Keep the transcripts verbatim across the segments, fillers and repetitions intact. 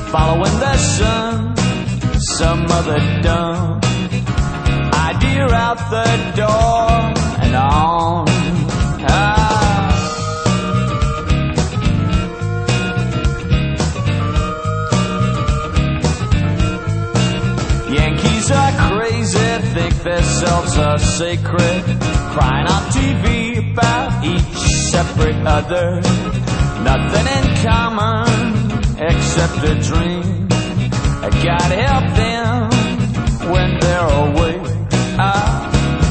following the sun, some other dumb idea out the door and on. Ah. Yankees are crazy, think themselves are sacred, crying on T V about each separate other. Nothing in common except a dream. I gotta help them when they're away. Ah.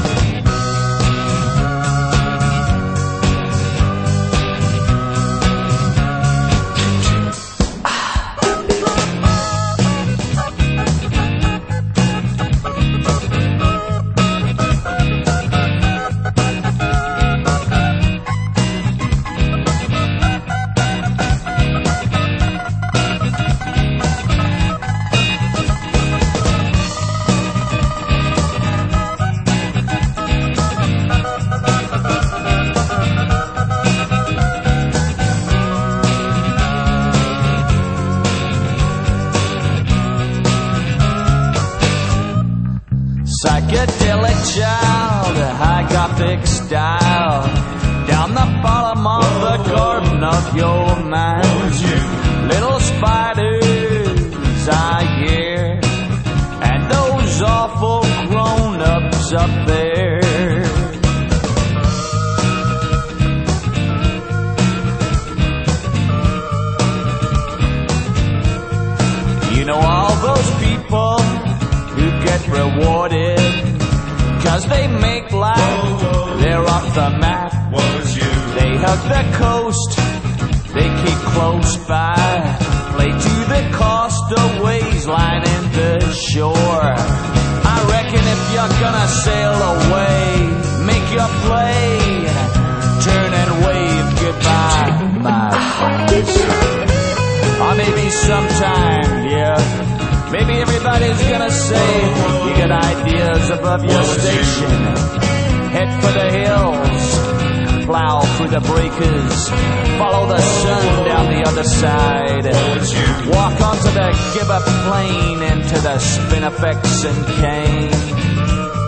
Psychedelic child, high gothic style, down the bottom of the garden of your mind. Little spiders I hear, and those awful grown-ups up there. You know all those people who get rewarded cause they make life, they're off the map. They hug the coast, they keep close by, play to the castaways lining the shore. I reckon if you're gonna sail away, make your play, turn and wave goodbye, my friends. Or maybe sometime, yeah, maybe everybody's gonna say you got ideas above your station. Head for the hills, plow through the breakers, follow the sun down the other side, walk onto the give-up plain into the spinifex and cane.